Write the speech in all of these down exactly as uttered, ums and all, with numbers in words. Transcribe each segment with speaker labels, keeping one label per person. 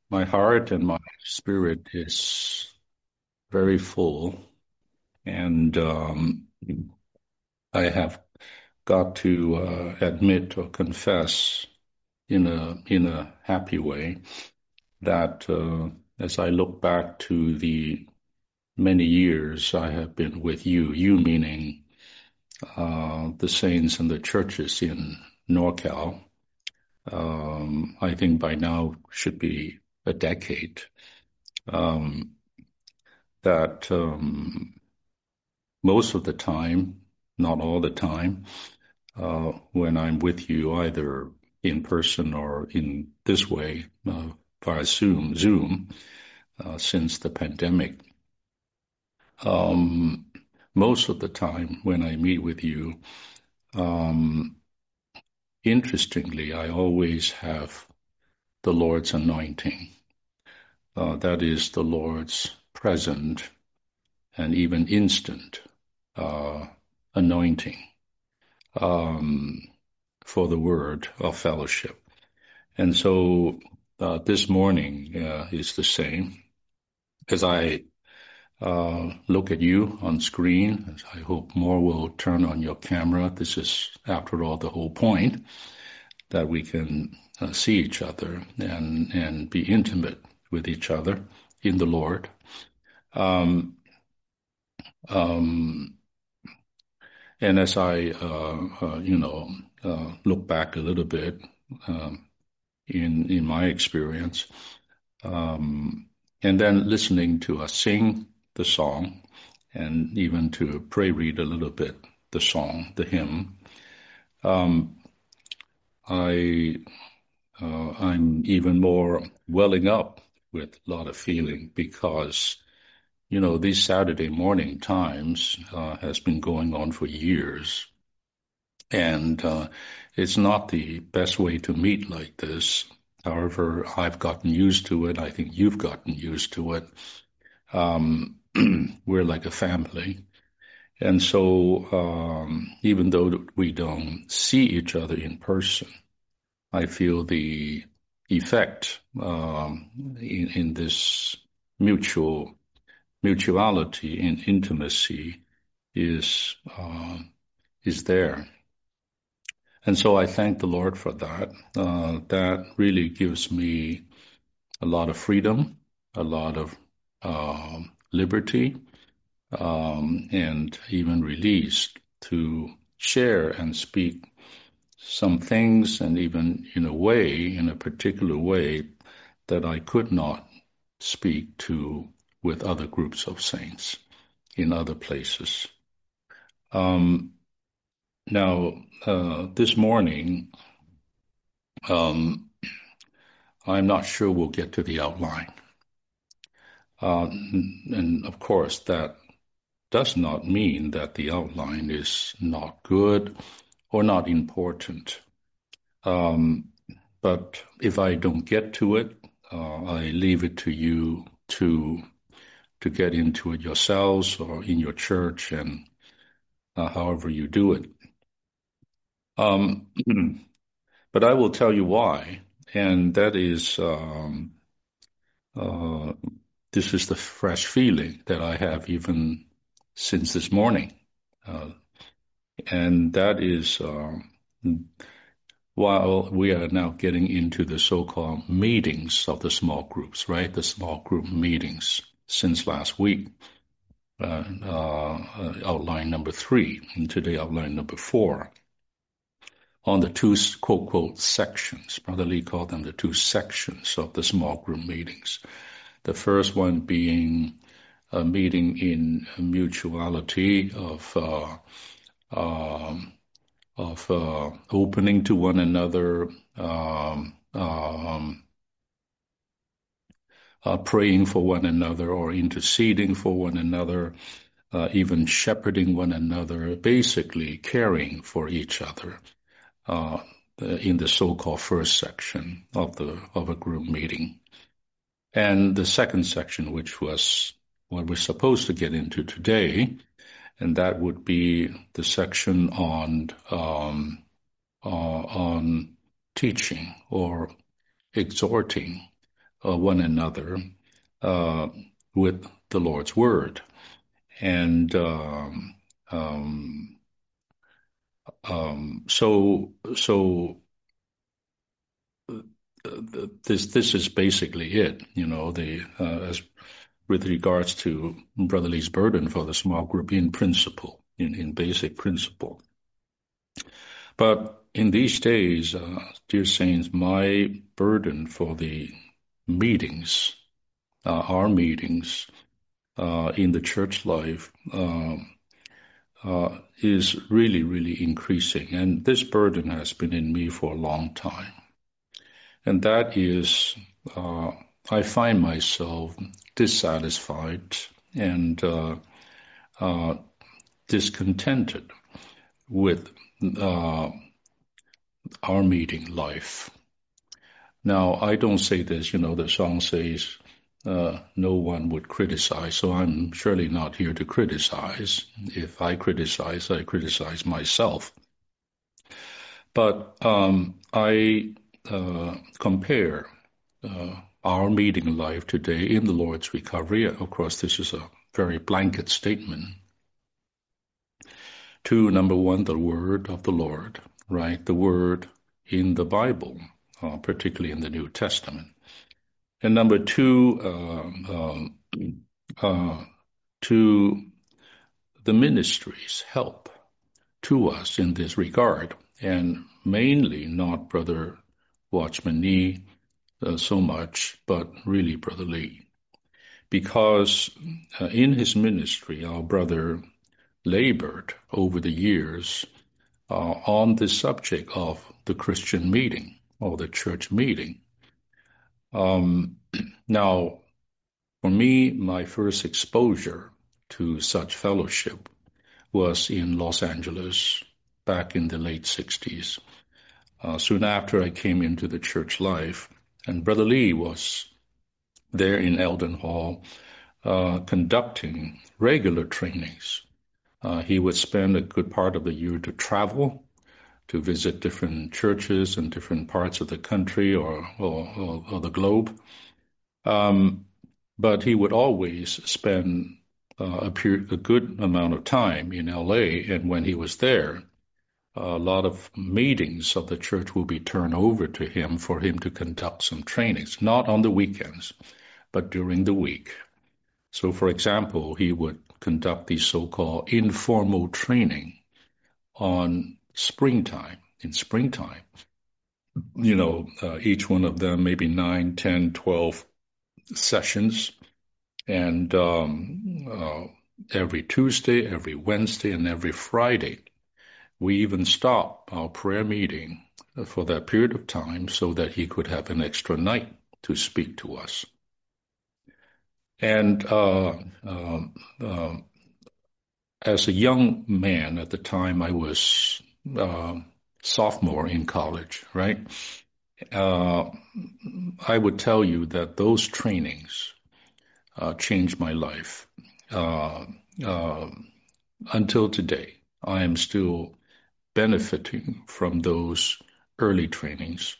Speaker 1: My heart and my spirit is very full, and um, I have got to uh, admit or confess in a in a happy way that uh, as I look back to the many years I have been with you, you meaning uh, the saints and the churches in NorCal, um, I think by now should be a decade. Um, that um, most of the time, not all the time, uh, when I'm with you, either in person or in this way, uh, via Zoom, Zoom, uh, since the pandemic. Um, most of the time when I meet with you, um, interestingly, I always have the Lord's anointing. Uh, that is the Lord's present and even instant uh, anointing um, for the word of fellowship. And so uh, this morning uh, is the same. As I uh, look at you on screen, I hope more will turn on your camera. This is, after all, the whole point, that we can uh, see each other and, and be intimate with each other in the Lord. Um, um, and as I, uh, uh, you know, uh, look back a little bit um, in in my experience, um, and then listening to us sing the song, and even to pray read a little bit the song, the hymn. Um, I uh, I'm even more welling up with a lot of feeling because you know these Saturday morning times uh, has been going on for years, and uh, it's not the best way to meet like this. However, I've gotten used to it. I think you've gotten used to it. Um, we're like a family. And so, um, even though we don't see each other in person, I feel the effect um, in, in this mutual mutuality and intimacy is uh, is there. And so I thank the Lord for that. Uh, that really gives me a lot of freedom, a lot of um, liberty, um, and even release to share and speak some things, and even in a way, in a particular way, that I could not speak to with other groups of saints in other places. Um, now, uh, this morning, um, I'm not sure we'll get to the outline. Uh, and of course, that does not mean that the outline is not good or not important. Um, but if I don't get to it, uh, I leave it to you to to get into it yourselves or in your church, and uh, however you do it. Um, but I will tell you why, and that is um, uh, this is the fresh feeling that I have even since this morning, uh, and that is. Uh, While we are now getting into the so-called meetings of the small groups, right? The small group meetings since last week, uh, uh, outline number three, and today outline number four, on the two quote, quote, sections. Brother Lee called them the two sections of the small group meetings. The first one being a meeting in mutuality of uh, um, of uh, opening to one another, um, um, uh, praying for one another, or interceding for one another, uh, even shepherding one another, basically caring for each other uh, in the so-called first section of the of a group meeting. And the second section, which was what we're supposed to get into today, and that would be the section on um, uh, on teaching or exhorting uh, one another uh, with the Lord's word. And um, um, um, so, so uh, this this is basically it. You know, the uh, as with regards to Brother Lee's burden for the small group in principle, in, in basic principle. But in these days, uh, dear saints, my burden for the meetings, uh, our meetings uh, in the church life, uh, uh, is really, really increasing. And this burden has been in me for a long time. And that is, uh, I find myself dissatisfied and uh, uh, discontented with uh, our meeting life. Now, I don't say this, you know, the song says, uh, no one would criticize, so I'm surely not here to criticize. If I criticize, I criticize myself. But um, I uh, compare uh, our meeting life today in the Lord's recovery. Of course, this is a very blanket statement. To, number one, the word of the Lord, right? The word in the Bible, uh, particularly in the New Testament. And number two, uh, uh, uh, to the ministry's help to us in this regard, and mainly not Brother Watchman Nee uh, so much, but really Brother Lee. Because uh, in his ministry, our brother labored over the years uh, on the subject of the Christian meeting or the church meeting. Um, now, for me, my first exposure to such fellowship was in Los Angeles back in the late sixties. Uh, soon after I came into the church life, and Brother Lee was there in Eldon Hall uh, conducting regular trainings. Uh, he would spend a good part of the year to travel, to visit different churches in different parts of the country or, or, or, or the globe. Um, but he would always spend uh, a, period, a good amount of time in L A, and when he was there, a lot of meetings of the church will be turned over to him for him to conduct some trainings, not on the weekends, but during the week. So, for example, he would conduct these so-called informal training on springtime, in springtime. You know, uh, each one of them maybe nine, ten, twelve sessions. And um, uh, every Tuesday, every Wednesday, and every Friday, we even stopped our prayer meeting for that period of time so that he could have an extra night to speak to us. And uh, uh, uh, as a young man at the time, I was uh, sophomore in college, right? Uh, I would tell you that those trainings uh, changed my life. Uh, uh, until today, I am still benefiting from those early trainings.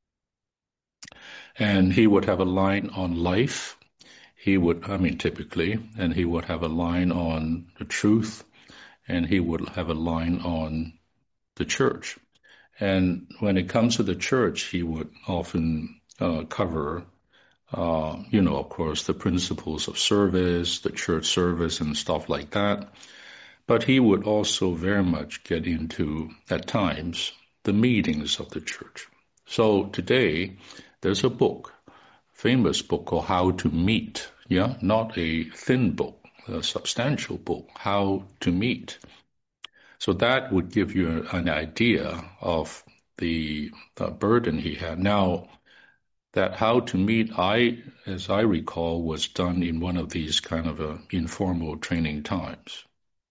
Speaker 1: And he would have a line on life. He would, I mean, typically, and he would have a line on the truth, and he would have a line on the church. And when it comes to the church, he would often uh, cover, uh, you know, of course, the principles of service, the church service, and stuff like that. But he would also very much get into, at times, the meetings of the church. So today, there's a book, famous book called How to Meet, yeah, not a thin book, a substantial book, How to Meet. So that would give you an idea of the, the burden he had. Now, that How to Meet, I, as I recall, was done in one of these kind of uh, informal training times.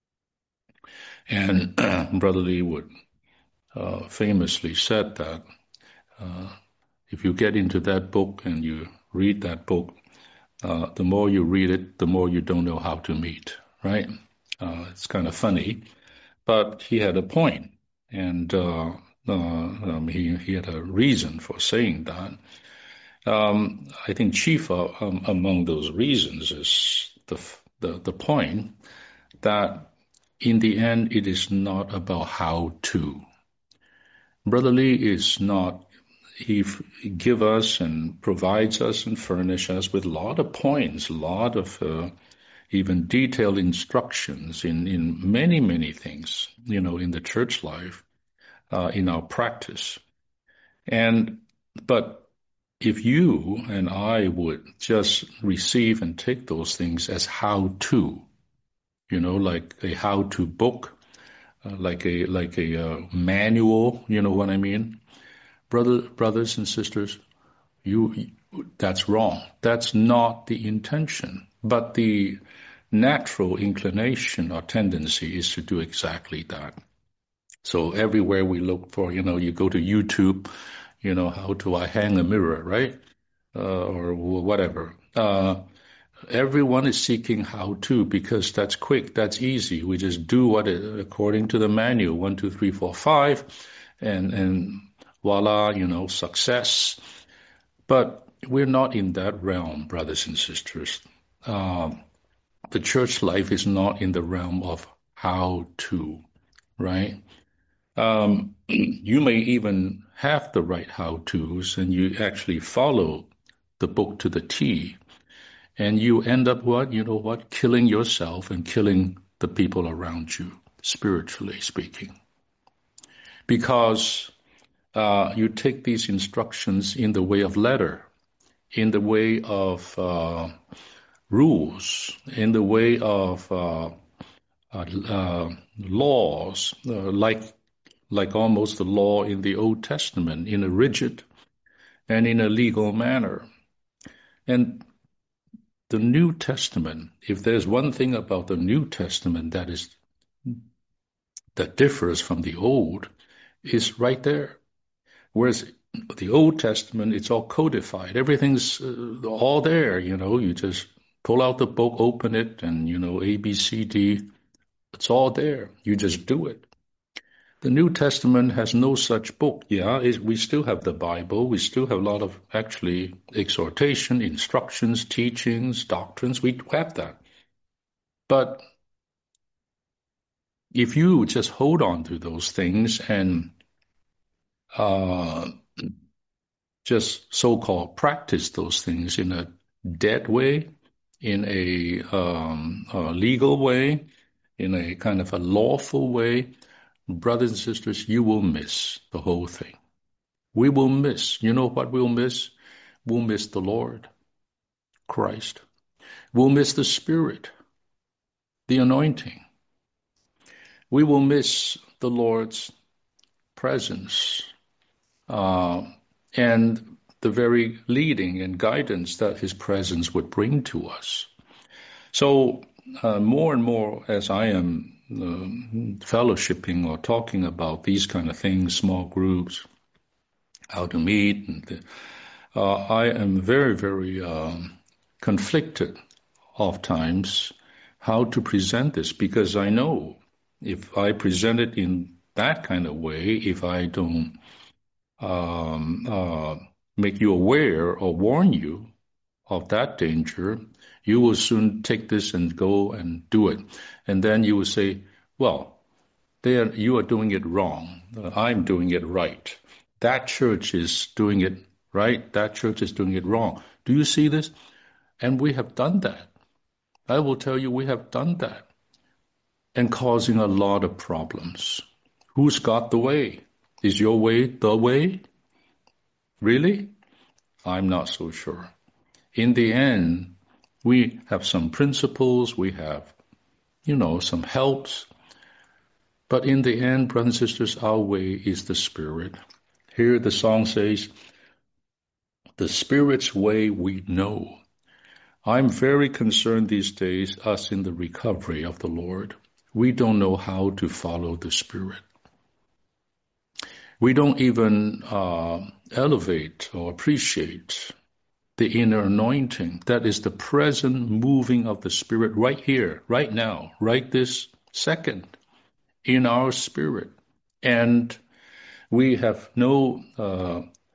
Speaker 1: And Brother Lee would uh, famously said that uh, if you get into that book and you read that book, uh, the more you read it, the more you don't know how to meet, right? Uh, it's kind of funny, but he had a point, and uh, uh, um, he, he had a reason for saying that. Um, I think chief uh, um, among those reasons is the, the the point that in the end it is not about how to. Brother Lee is not. He give us and provides us and furnish us with a lot of points, a lot of uh, even detailed instructions in in many many things, you know, in the church life, uh, in our practice, and but if you and I would just receive and take those things as how to, you know, like a how to book, uh, like a like a uh, manual, you know what I mean, brother, brothers and sisters, you that's wrong. That's not the intention, but the natural inclination or tendency is to do exactly that. So everywhere we look for, you know, you go to YouTube, you know, how do I hang a mirror, right? Uh, or whatever. Uh, everyone is seeking how to because that's quick, that's easy. We just do what it, according to the manual, one, two, three, four, five, and and voila, you know, success. But we're not in that realm, brothers and sisters. Uh, the church life is not in the realm of how to, right? Um, you may even have the right how-tos and you actually follow the book to the T, and you end up what? You know what? Killing yourself and killing the people around you, spiritually speaking. Because uh, you take these instructions in the way of letter, in the way of uh, rules, in the way of uh, uh, uh, laws, uh, like like almost the law in the Old Testament, in a rigid and in a legal manner. And the New Testament, if there's one thing about the New Testament that is that differs from the Old, is right there. Whereas the Old Testament, it's all codified. Everything's uh, all there, you know. You just pull out the book, open it, and, you know, A, B, C, D. It's all there. You just do it. The New Testament has no such book. Yeah, it, we still have the Bible. We still have a lot of actually exhortation, instructions, teachings, doctrines. We have that. But if you just hold on to those things and uh, just so-called practice those things in a dead way, in a, um, a legal way, in a kind of a lawful way, brothers and sisters, you will miss the whole thing. We will miss. You know what we'll miss? We'll miss the Lord, Christ. We'll miss the Spirit, the anointing. We will miss the Lord's presence uh, and the very leading and guidance that His presence would bring to us. So uh, more and more as I am uh, fellowshipping or talking about these kind of things, small groups, how to meet, and the, uh, I am very, very um, conflicted oftentimes how to present this, because I know if I present it in that kind of way, if I don't um, uh, make you aware or warn you of that danger, you will soon take this and go and do it. And then you will say, well, they are, you are doing it wrong. I'm doing it right. That church is doing it right. That church is doing it wrong. Do you see this? And we have done that. I will tell you, we have done that. And causing a lot of problems. Who's got the way? Is your way the way? Really? I'm not so sure. In the end, we have some principles, we have, you know, some helps. But in the end, brothers and sisters, our way is the Spirit. Here the song says, the Spirit's way we know. I'm very concerned these days, us in the recovery of the Lord. We don't know how to follow the Spirit. We don't even uh, elevate or appreciate the inner anointing. That is the present moving of the Spirit right here, right now, right this second in our spirit. And we have no uh,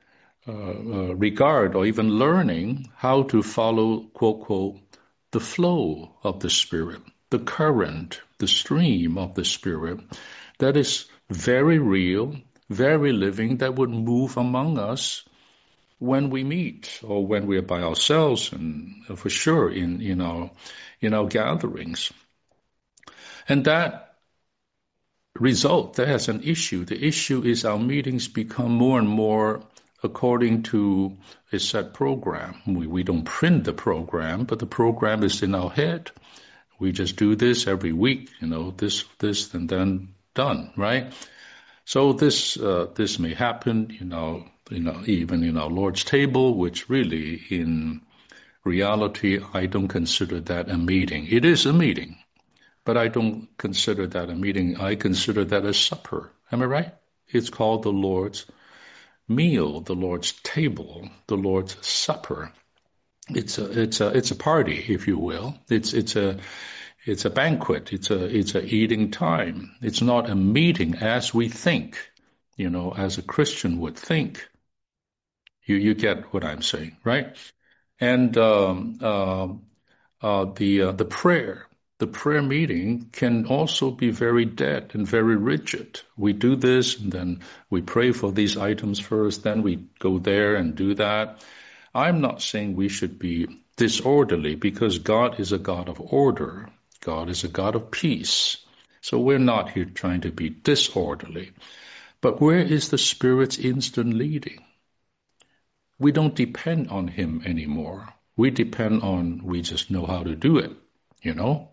Speaker 1: uh, uh, regard or even learning how to follow, quote, quote, the flow of the Spirit, the current, the stream of the Spirit that is very real, very living, that would move among us when we meet or when we're by ourselves, and for sure in, in our in our gatherings. And that result, that has an issue. The issue is our meetings become more and more according to a set program. We, we don't print the program, but the program is in our head. We just do this every week, you know, this, this, and then done, right? So this uh, this may happen, you know, you know, even in our Lord's table, which really, in reality, I don't consider that a meeting. It is a meeting, but I don't consider that a meeting. I consider that a supper. Am I right? It's called the Lord's meal, the Lord's table, the Lord's supper. It's a it's a it's a party, if you will. It's it's a It's a banquet. It's a it's a eating time. It's not a meeting as we think, you know, as a Christian would think. You you get what I'm saying, right? And um, uh, uh, the uh, the prayer, the prayer meeting can also be very dead and very rigid. We do this, and then we pray for these items first, then we go there and do that. I'm not saying we should be disorderly, because God is a God of order. God is a God of peace. So we're not here trying to be disorderly. But where is the Spirit's instant leading? We don't depend on Him anymore. We depend on, we just know how to do it, you know?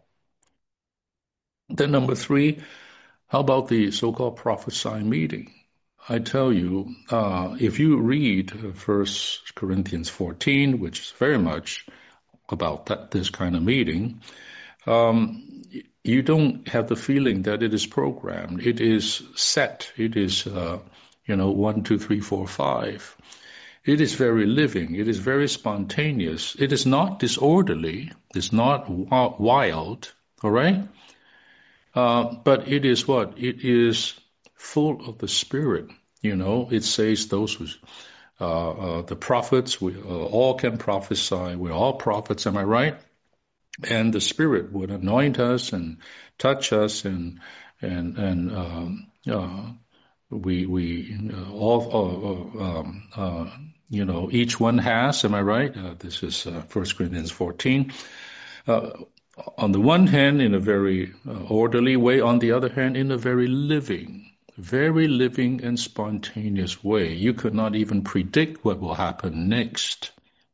Speaker 1: Then number three, how about the so-called prophesying meeting? I tell you, uh, if you read First Corinthians fourteen, which is very much about that, this kind of meeting, Um, you don't have the feeling that it is programmed. It is set. It is, uh, you know, one, two, three, four, five. It is very living. It is very spontaneous. It is not disorderly. It's not wild, all right? Uh, but it is what? It is full of the Spirit. You know, it says those who, uh, uh, the prophets, we uh, all can prophesy. We're all prophets, am I right? And the Spirit would anoint us and touch us, and and and um, uh, we we uh, all uh, um, uh, you know, each one has. Am I right? Uh, this is uh, First Corinthians fourteen. Uh, on the one hand, in a very uh, orderly way. On the other hand, in a very living, very living and spontaneous way. You could not even predict what will happen next.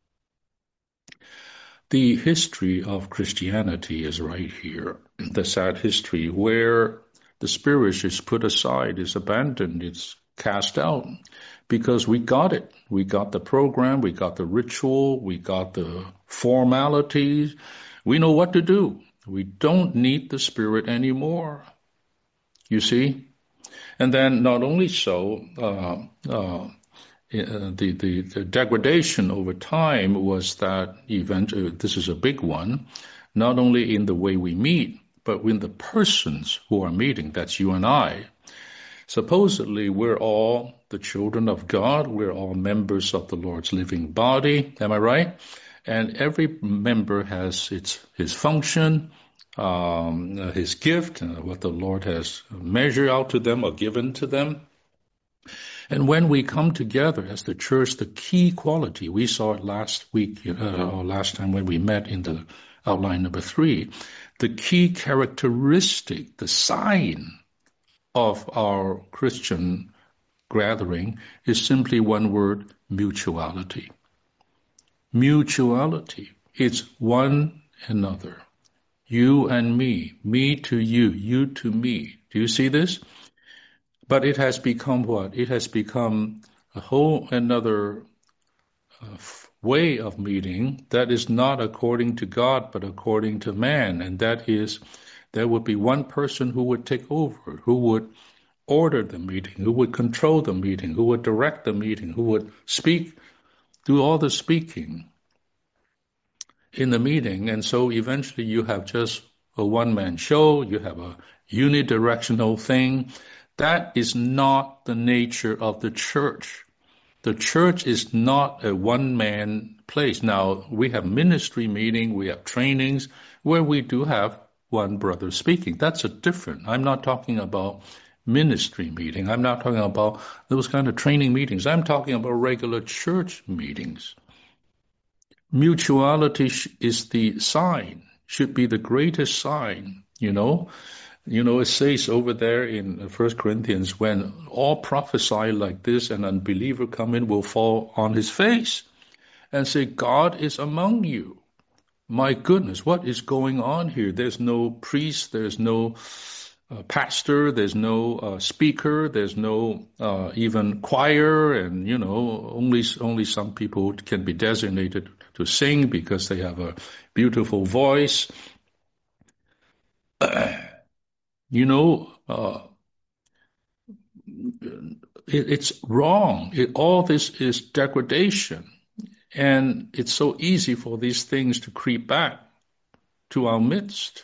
Speaker 1: The history of Christianity is right here. The sad history where the Spirit is put aside, is abandoned, it's cast out, because we got it. We got the program, we got the ritual, we got the formalities. We know what to do. We don't need the Spirit anymore. You see? And then not only so, uh, uh, Uh, the, the, the degradation over time was that event, uh, this is a big one, not only in the way we meet, but in the persons who are meeting. That's you and I. Supposedly, we're all the children of God. We're all members of the Lord's living body. Am I right? And every member has its his function, um, uh, his gift, uh, what the Lord has measured out to them or given to them. And when we come together as the church, the key quality, we saw it last week, uh, or last time when we met in the outline number three, the key characteristic, the sign of our Christian gathering is simply one word: mutuality. Mutuality. It's one another. You and me, me to you, you to me. Do you see this? But it has become what? It has become a whole another uh, way of meeting that is not according to God, but according to man. And that is, there would be one person who would take over, who would order the meeting, who would control the meeting, who would direct the meeting, who would speak, do all the speaking in the meeting. And so eventually you have just a one-man show, you have a unidirectional thing. That is not the nature of the church. The church is not a one-man place. Now, we have ministry meeting, we have trainings where we do have one brother speaking. That's a different. I'm not talking about ministry meeting. I'm not talking about those kind of training meetings. I'm talking about regular church meetings. Mutuality is the sign, should be the greatest sign, you know. You know, it says over there in First Corinthians, when all prophesy like this, an unbeliever come in will fall on his face and say, God is among you. My goodness, what is going on here? There's no priest, there's no uh, pastor, there's no uh, speaker, there's no uh, even choir, and, you know, only, only some people can be designated to sing because they have a beautiful voice. You know, uh, it, it's wrong. It, all this is degradation. And it's so easy for these things to creep back to our midst.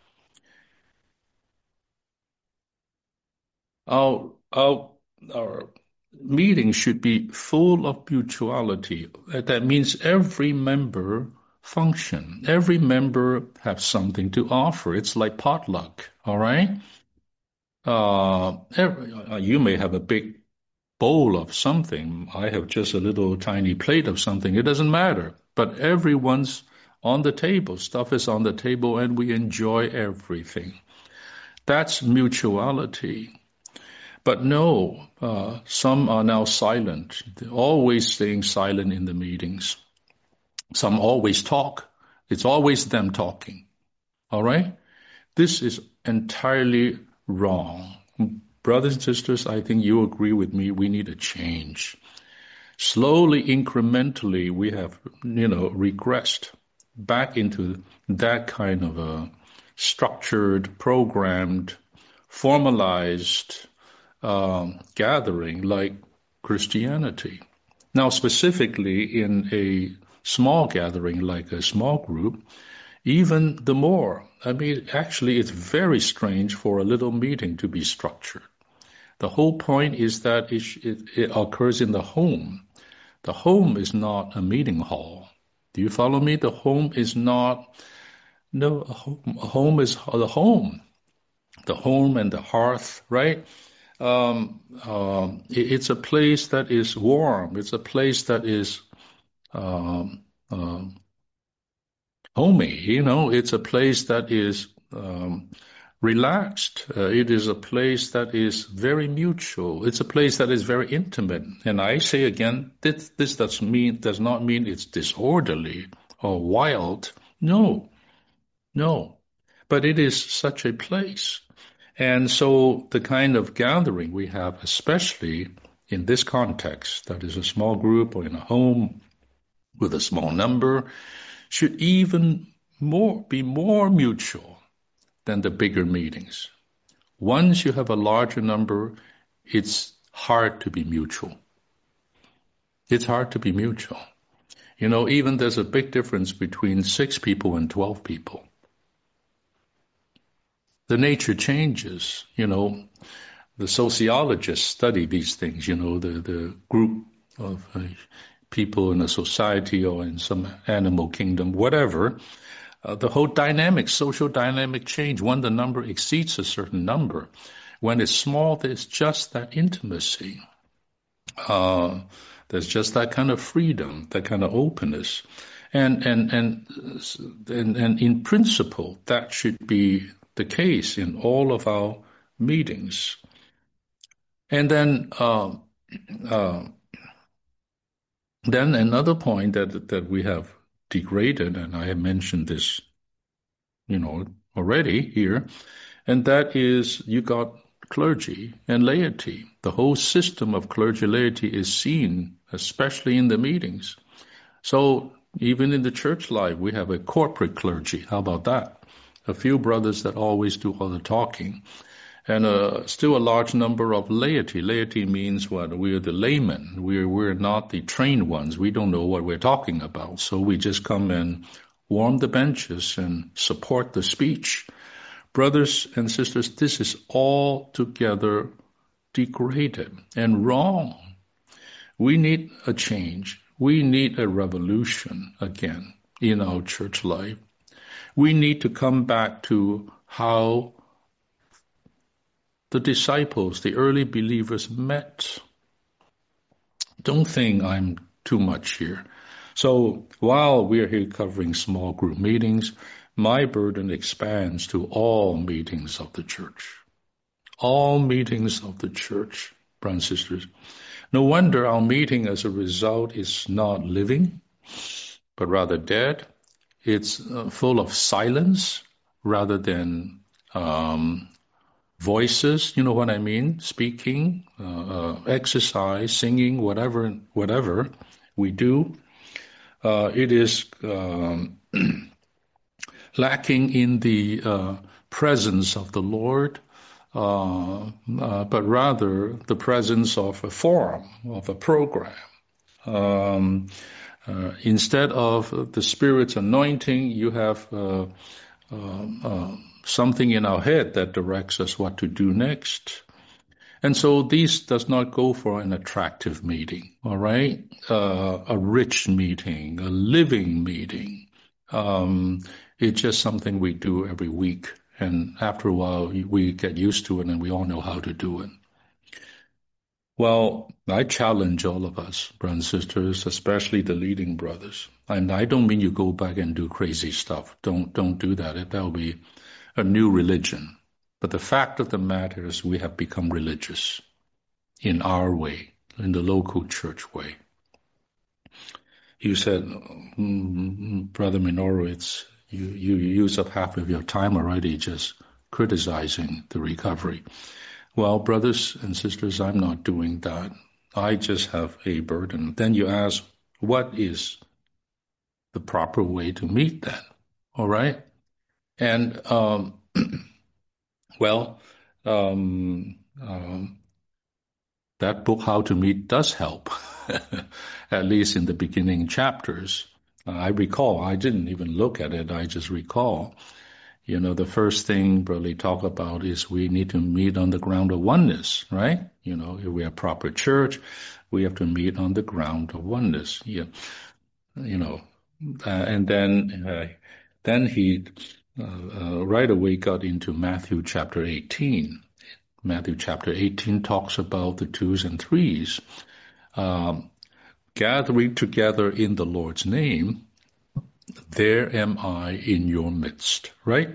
Speaker 1: Our, our, our meeting should be full of mutuality. That means every member function. Every member has something to offer. It's like potluck, all right? Uh, every, uh, you may have a big bowl of something. I have just a little tiny plate of something. It doesn't matter. But everyone's on the table. Stuff is on the table, and we enjoy everything. That's mutuality. But no, uh, some are now silent. They're always staying silent in the meetings. Some always talk. It's always them talking. All right? This is entirely wrong. Brothers and sisters, I think you agree with me. We need a change. Slowly, incrementally, we have, you know, regressed back into that kind of a structured, programmed, formalized uh, gathering like Christianity. Now, specifically in a small gathering like a small group, even the more. I mean, actually, it's very strange for a little meeting to be structured. The whole point is that it, it, it occurs in the home. The home is not a meeting hall. Do you follow me? The home is not, no, a home, a home is the home. The home and the hearth, right? Um, um, it, it's a place that is warm. It's a place that is um, um, homey, you know. It's a place that is um, relaxed. Uh, it is a place that is very mutual. It's a place that is very intimate. And I say again, this, this does mean does not mean it's disorderly or wild. No, no. But it is such a place. And so the kind of gathering we have, especially in this context, that is a small group or in a home with a small number, should even more be more mutual than the bigger meetings. Once you have a larger number, it's hard to be mutual. It's hard to be mutual. You know, even there's a big difference between six people and twelve people. The nature changes, you know. The sociologists study these things, you know, the, the group of uh, people in a society or in some animal kingdom, whatever. Uh, the whole dynamic, social dynamic change. When the number exceeds a certain number, when it's small, there's just that intimacy. Uh, there's just that kind of freedom, that kind of openness. And, and, and, and, and in principle, that should be the case in all of our meetings. And then, uh, uh, then another point that, that we have degraded, and I have mentioned this, you know, already here, and that is you got clergy and laity. The whole system of clergy laity is seen, especially in the meetings. So even in the church life, we have a corporate clergy. How about that? A few brothers that always do all the talking. And uh, still a large number of laity. Laity means what? We're the laymen. We're, we're not the trained ones. We don't know what we're talking about. So we just come and warm the benches and support the speech. Brothers and sisters, this is altogether degraded and wrong. We need a change. We need a revolution again in our church life. We need to come back to how the disciples, the early believers met. Don't think I'm too much here. So while we're here covering small group meetings, my burden expands to all meetings of the church. All meetings of the church, brothers and sisters. No wonder our meeting as a result is not living, but rather dead. It's uh, full of silence rather than um, voices, you know what I mean? Speaking, uh, uh, exercise, singing, whatever, whatever we do. Uh, it is um, lacking in the uh, presence of the Lord, uh, uh, but rather the presence of a forum, of a program. Um, uh, instead of the Spirit's anointing, you have uh, uh, uh, something in our head that directs us what to do next. And so this does not go for an attractive meeting, all right? Uh, a rich meeting, a living meeting. Um, it's just something we do every week. And after a while, we get used to it and we all know how to do it. Well, I challenge all of us, brothers and sisters, especially the leading brothers. And I don't mean you go back and do crazy stuff. Don't, don't do that. That will be a new religion. But the fact of the matter is we have become religious in our way, in the local church way. You said, mm, Brother Minoru, it's, you, you use up half of your time already just criticizing the recovery. Well, brothers and sisters, I'm not doing that. I just have a burden. Then you ask, what is the proper way to meet that? All right? And, um, well, um, um, that book, How to Meet, does help, at least in the beginning chapters. Uh, I recall, I didn't even look at it, I just recall. You know, the first thing Brother talk about is we need to meet on the ground of oneness, right? You know, if we are proper church, we have to meet on the ground of oneness. Yeah. You know, uh, and then uh, then he uh, uh, right away got into Matthew chapter eighteen. Matthew chapter eighteen talks about the twos and threes, um, gathering together in the Lord's name. There am I in your midst, right?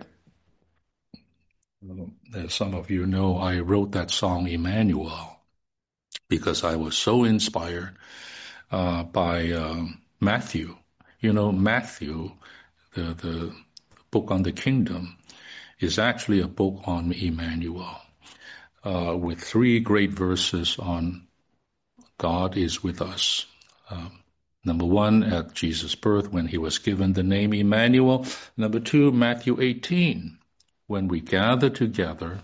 Speaker 1: As some of you know, I wrote that song, Emmanuel, because I was so inspired uh, by uh, Matthew. You know, Matthew, the, the book on the kingdom, is actually a book on Emmanuel, uh, with three great verses on God is with us. Um, Number one, at Jesus' birth, when he was given the name Emmanuel. Number two, Matthew eighteen, when we gather together,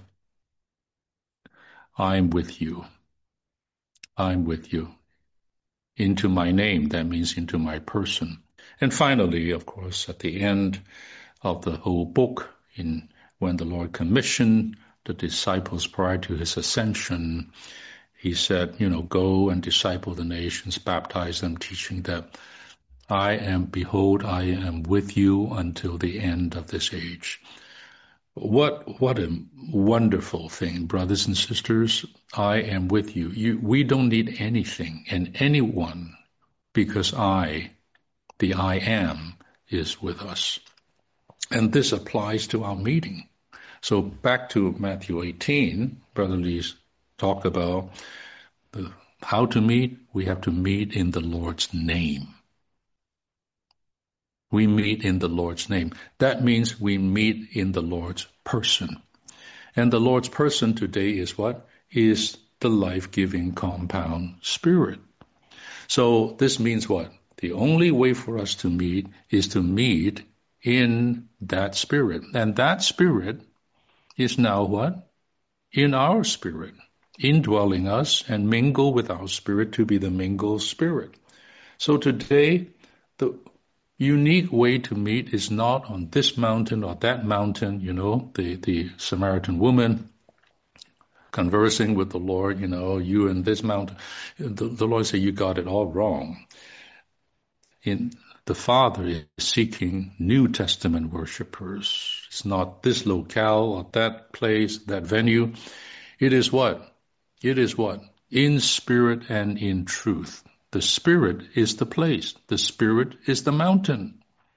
Speaker 1: I'm with you. I'm with you. Into my name, that means into my person. And finally, of course, at the end of the whole book, in when the Lord commissioned the disciples prior to his ascension, he said, you know, go and disciple the nations, baptize them, teaching them, I am, behold, I am with you until the end of this age. What what a wonderful thing, brothers and sisters. I am with you. you. We don't need anything and anyone because I, the I am, is with us. And this applies to our meeting. So back to Matthew eighteen, Brother Lee's talked about the, how to meet. We have to meet in the Lord's name. We meet in the Lord's name. That means we meet in the Lord's person. And the Lord's person today is what? Is the life-giving compound spirit. So this means what? The only way for us to meet is to meet in that spirit. And that spirit is now what? In our spirit, indwelling us and mingle with our spirit to be the mingled spirit. So today, the unique way to meet is not on this mountain or that mountain, you know, the, the Samaritan woman conversing with the Lord, you know, you in this mountain. The, the Lord said, you got it all wrong. In, the Father is seeking New Testament worshipers. It's not this locale or that place, that venue. It is what? It is what? In spirit and in truth. The Spirit is the place. The Spirit is the mountain.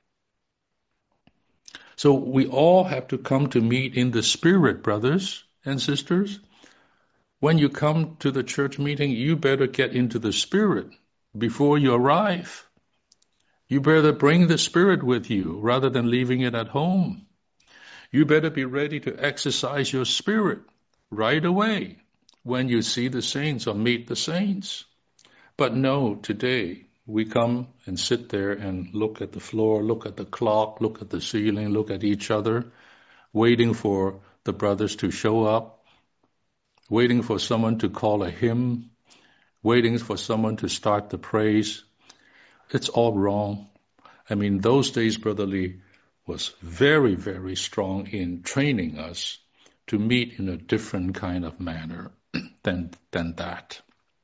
Speaker 1: So we all have to come to meet in the Spirit, brothers and sisters. When you come to the church meeting, you better get into the Spirit before you arrive. You better bring the Spirit with you rather than leaving it at home. You better be ready to exercise your spirit right away when you see the saints or meet the saints. But no, today we come and sit there and look at the floor, look at the clock, look at the ceiling, look at each other, waiting for the brothers to show up, waiting for someone to call a hymn, waiting for someone to start the praise. It's all wrong. I mean, those days, Brother Lee was very, very strong in training us to meet in a different kind of manner than, than that.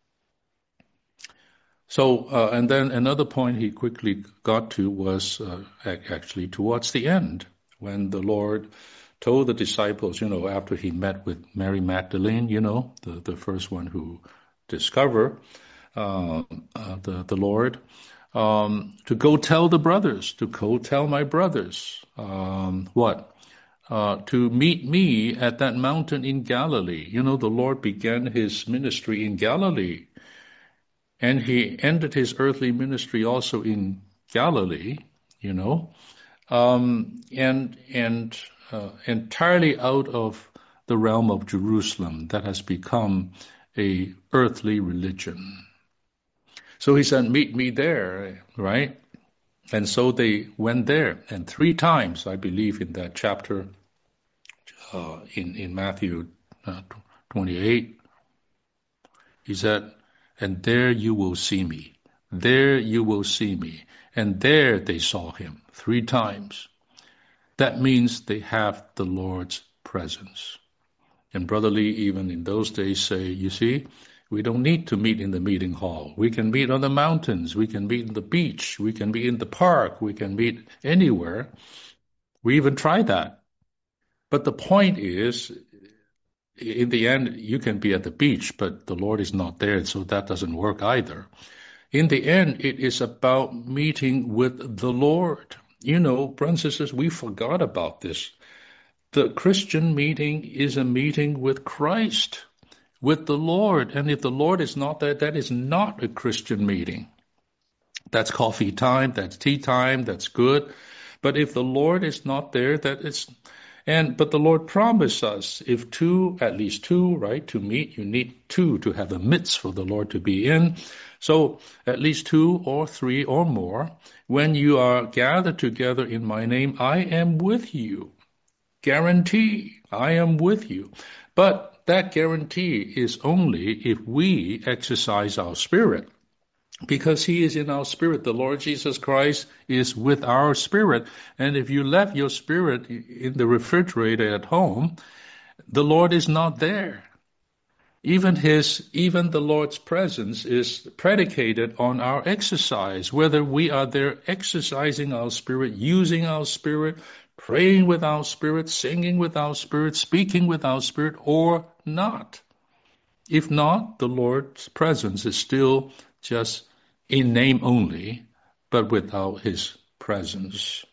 Speaker 1: So, uh, and then another point he quickly got to was uh, actually towards the end, when the Lord told the disciples, you know, after he met with Mary Magdalene, you know, the, the first one who discovered uh, uh, the, the Lord, um, to go tell the brothers, to go tell my brothers, um, what? Uh, to meet me at that mountain in Galilee. You know, the Lord began his ministry in Galilee. And he ended his earthly ministry also in Galilee, you know, um, and and uh, entirely out of the realm of Jerusalem that has become a earthly religion. So he said, meet me there, right? And so they went there. And three times, I believe, in that chapter, uh, in, in Matthew uh, twenty-eight, he said, and there you will see me. There you will see me. And there they saw him three times. That means they have the Lord's presence. And Brother Lee, even in those days, say, you see, we don't need to meet in the meeting hall. We can meet on the mountains. We can meet in the beach. We can meet in the park. We can meet anywhere. We even tried that. But the point is, in the end, you can be at the beach, but the Lord is not there, so that doesn't work either. In the end, it is about meeting with the Lord. You know, brothers and sisters, we forgot about this. The Christian meeting is a meeting with Christ, with the Lord. And if the Lord is not there, that is not a Christian meeting. That's coffee time, that's tea time, that's good. But if the Lord is not there, that is... And but the Lord promised us, if two, at least two, right, to meet, you need two to have a midst for the Lord to be in. So at least two or three or more, when you are gathered together in my name, I am with you. Guarantee, I am with you. But that guarantee is only if we exercise our spirit. Because he is in our spirit. The Lord Jesus Christ is with our spirit. And if you left your spirit in the refrigerator at home, the Lord is not there. Even his, even the Lord's presence is predicated on our exercise, whether we are there exercising our spirit, using our spirit, praying with our spirit, singing with our spirit, speaking with our spirit, or not. If not, the Lord's presence is still just in name only, but without his presence.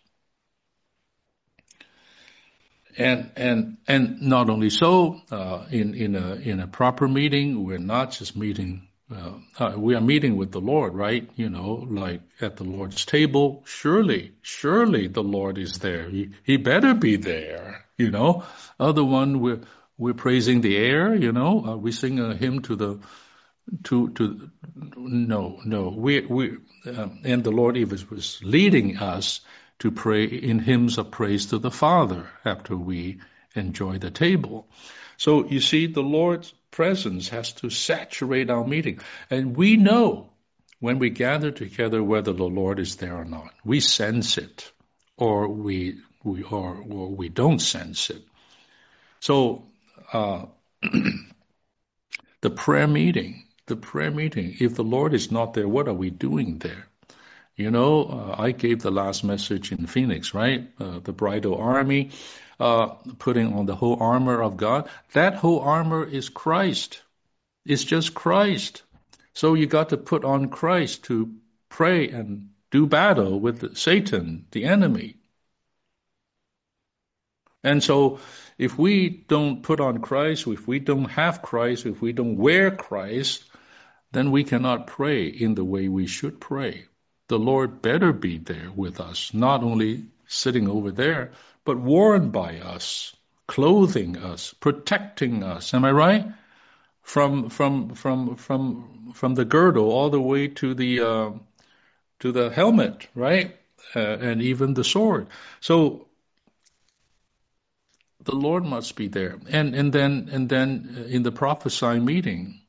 Speaker 1: And and and not only so, uh, in in a in a proper meeting, we're not just meeting. Uh, uh, we are meeting with the Lord, right? You know, like at the Lord's table. Surely, surely the Lord is there. He he better be there. You know, other one we're we're praising the air. You know, uh, we sing a hymn to the. To to no no we we um, and the Lord even was leading us to pray in hymns of praise to the Father after we enjoy the table. So you see, the Lord's presence has to saturate our meeting, and we know when we gather together whether the Lord is there or not. We sense it, or we we or or we don't sense it. So. Uh, The prayer meeting, the prayer meeting. If the Lord is not there, what are we doing there? You know, uh, I gave the last message in Phoenix, right? Uh, the bridal army, uh, putting on the whole armor of God. That whole armor is Christ. It's just Christ. So you got to put on Christ to pray and do battle with Satan, the enemy. And so if we don't put on Christ, if we don't have Christ, if we don't wear Christ, then we cannot pray in the way we should pray. The Lord better be there with us, not only sitting over there, but warned by us, clothing us, protecting us. Am I right? From from from from from the girdle all the way to the uh, to the helmet, right? Uh, and even the sword. So the Lord must be there. And and then and then in the prophesying meeting,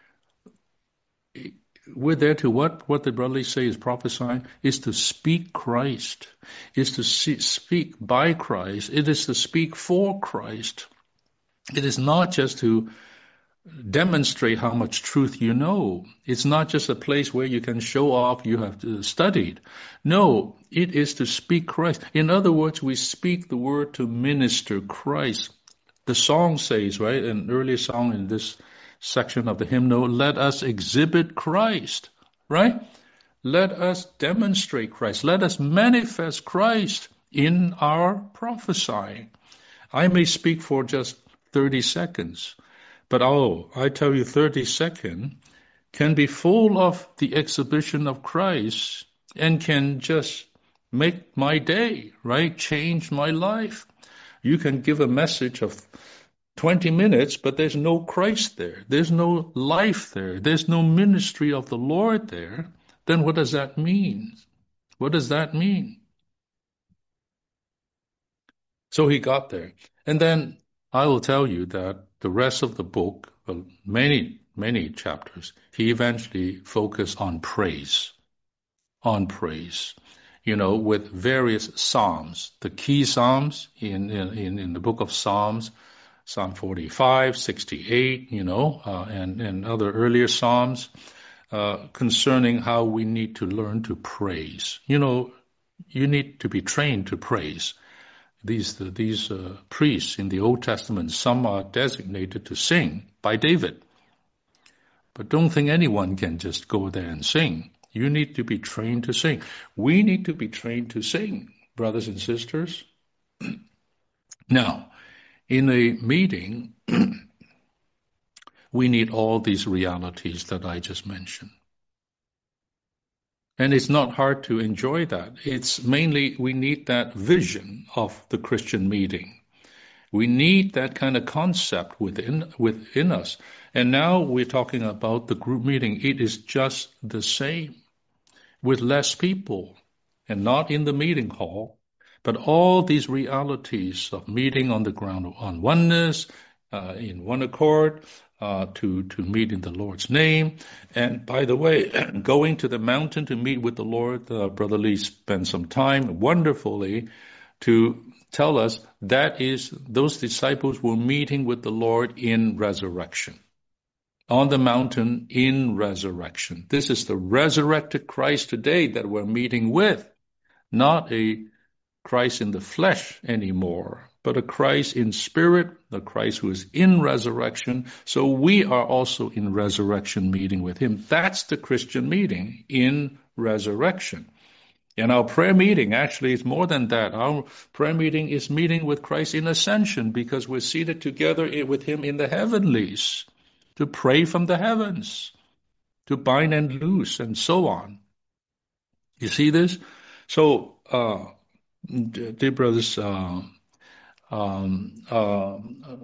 Speaker 1: we're there to what? What the brotherly say is prophesying is to speak Christ, is to see, speak by Christ. It is to speak for Christ. It is not just to demonstrate how much truth you know. It's not just a place where you can show off you have studied. No, it is to speak Christ. In other words, we speak the word to minister Christ. The song says, right, an earlier song in this section of the hymnal, let us exhibit Christ, right? Let us demonstrate Christ. Let us manifest Christ in our prophesying. I may speak for just thirty seconds, but oh, I tell you, thirty seconds can be full of the exhibition of Christ and can just make my day, right? Change my life. You can give a message of twenty minutes, but there's no Christ there. There's no life there. There's no ministry of the Lord there. Then what does that mean? What does that mean? So he got there. And then I will tell you that the rest of the book, well, many, many chapters, he eventually focused on praise, on praise, you know, with various psalms. The key psalms in, in, in the book of Psalms, Psalm forty-five, sixty-eight, you know, uh, and, and other earlier psalms uh, concerning how we need to learn to praise. You know, you need to be trained to praise. These these uh, priests in the Old Testament, some are designated to sing by David. But don't think anyone can just go there and sing. You need to be trained to sing. We need to be trained to sing, brothers and sisters. Now, in a meeting, we need all these realities that I just mentioned. And it's not hard to enjoy that. It's mainly we need that vision of the Christian meeting. We need that kind of concept within within us. And now we're talking about the group meeting. It is just the same with less people and not in the meeting hall, but all these realities of meeting on the ground on oneness, uh, in one accord, Uh, to, to meet in the Lord's name. And by the way, going to the mountain to meet with the Lord, uh, Brother Lee spent some time wonderfully to tell us that is, those disciples were meeting with the Lord in resurrection. On the mountain in resurrection. This is the resurrected Christ today that we're meeting with. Not a Christ in the flesh anymore, but a Christ in spirit, the Christ who is in resurrection. So we are also in resurrection meeting with him. That's the Christian meeting, in resurrection. And our prayer meeting actually is more than that. Our prayer meeting is meeting with Christ in ascension, because we're seated together with him in the heavenlies to pray from the heavens, to bind and loose, and so on. You see this? So, uh, dear brothers, uh, Um, uh,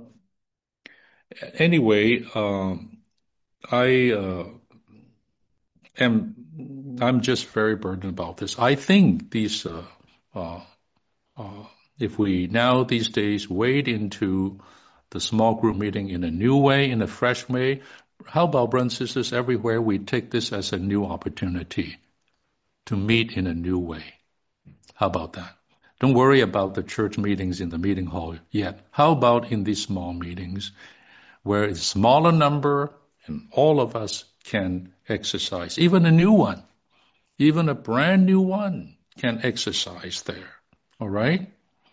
Speaker 1: anyway, um, I uh, am. I'm just very burdened about this. I think these, uh, uh, uh, if we now these days wade into the small group meeting in a new way, in a fresh way, how about, brothers and sisters, everywhere we take this as a new opportunity to meet in a new way? How about that? Don't worry about the church meetings in the meeting hall yet. How about in these small meetings where it's a smaller number And all of us can exercise. Even a new one, even a brand new one can exercise there. All right?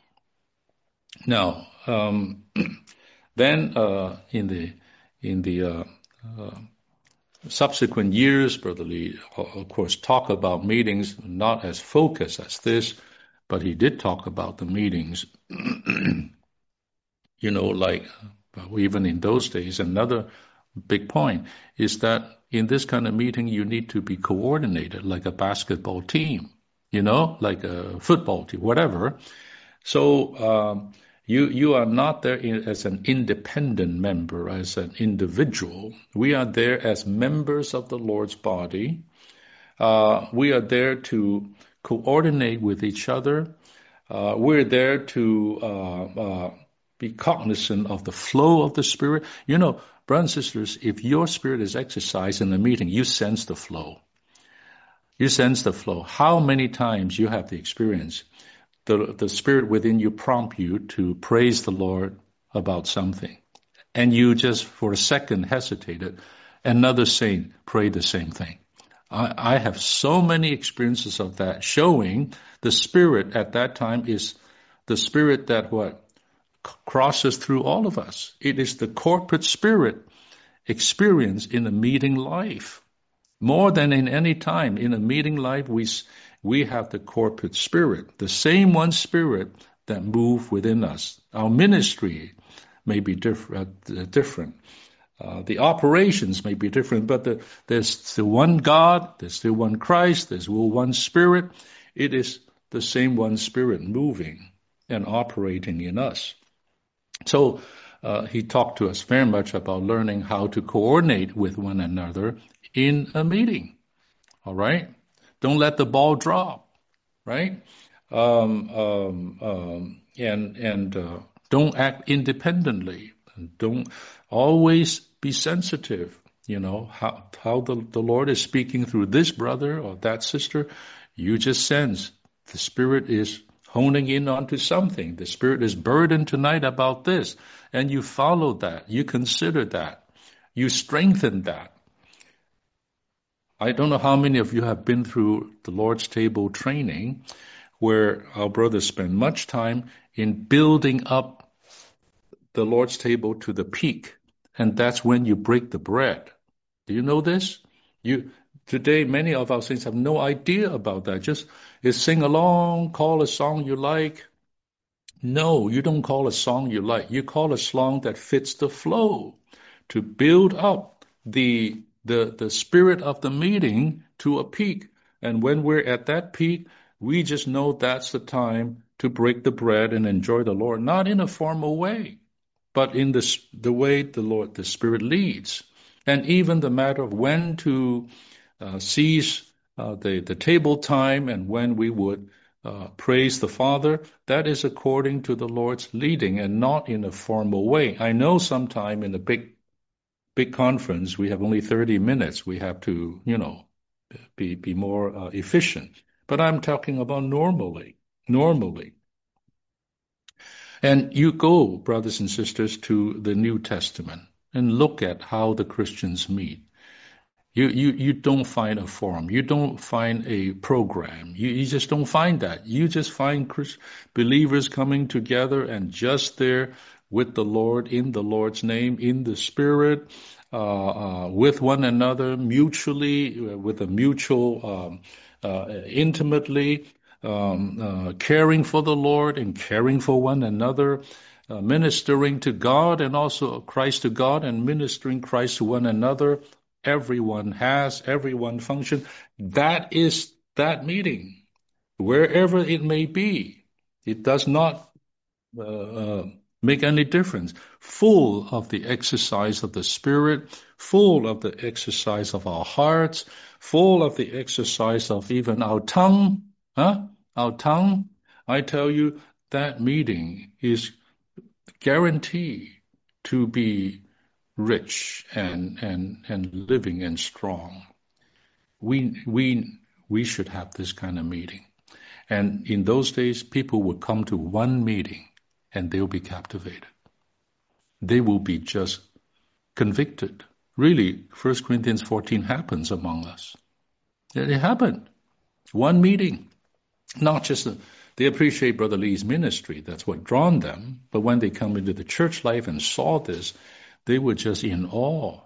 Speaker 1: Now, um, then uh, in the in the uh, uh, subsequent years, Brother Lee, of course, talk about meetings not as focused as this, but he did talk about the meetings. You know, like even in those days, another big point is that in this kind of meeting, you need to be coordinated like a basketball team, you know, like a football team, whatever. So um, you you are not there in, as an independent member, as an individual. We are there as members of the Lord's body. Uh, we are there to coordinate with each other. Uh, we're there to uh, uh, be cognizant of the flow of the Spirit. You know, brothers and sisters, if your spirit is exercised in a meeting, you sense the flow. You sense the flow. How many times you have the experience, the, the Spirit within you prompt you to praise the Lord about something, and you just for a second hesitated, another saint prayed the same thing. I, I have so many experiences of that, showing the Spirit at that time is the Spirit that what? Crosses through all of us. It is the corporate spirit experience in a meeting life. More than in any time in a meeting life, we we have the corporate spirit, the same one spirit that moves within us. Our ministry may be different, uh, different. Uh, the operations may be different, but the, there's still one God, there's still one Christ, there's one Spirit. It is the same one Spirit moving and operating in us. So uh, he talked to us very much about learning how to coordinate with one another in a meeting. All right? Don't let the ball drop, right? Um, um, um, and and uh, don't act independently. Don't always be sensitive. You know, how, how the, the Lord is speaking through this brother or that sister. You just sense the Spirit is honing in onto something. The Spirit is burdened tonight about this. And you follow that. You consider that. You strengthen that. I don't know how many of you have been through the Lord's table training, where our brothers spend much time in building up the Lord's table to the peak. And that's when you break the bread. Do you know this? You Today, many of our saints have no idea about that. Just is sing along, call a song you like. No, you don't call a song you like. You call a song that fits the flow to build up the the the spirit of the meeting to a peak. And when we're at that peak, we just know that's the time to break the bread and enjoy the Lord, not in a formal way, but in the the way the Lord, the Spirit leads. And even the matter of when to uh, seize uh, the, the table time and when we would uh, praise the Father, that is according to the Lord's leading and not in a formal way. I know sometime in a big, big conference, we have only thirty minutes. We have to, you know, be, be more uh, efficient. But I'm talking about normally, normally. And you go, brothers and sisters, to the New Testament and look at how the Christians meet. You, you, you don't find a forum. You don't find a program. You, you just don't find that. You just find Christ, believers coming together and just there with the Lord, in the Lord's name, in the Spirit, uh, uh, with one another, mutually, with a mutual, um, uh, intimately, um, uh, caring for the Lord and caring for one another, uh, ministering to God and also Christ to God and ministering Christ to one another. Everyone has, everyone function. That is that meeting, wherever it may be. It does not uh, uh, make any difference. Full of the exercise of the Spirit, full of the exercise of our hearts, full of the exercise of even our tongue. Huh? Our tongue. I tell you, that meeting is guaranteed to be rich and, and, and living and strong. We, we, we should have this kind of meeting. And in those days, people would come to one meeting and they'll be captivated. They will be just convicted. really, First Corinthians fourteen happens among us. It happened. One meeting. Not just a, they appreciate Brother Lee's ministry. That's what drawn them. But when they come into the church life and saw this, they were just in awe.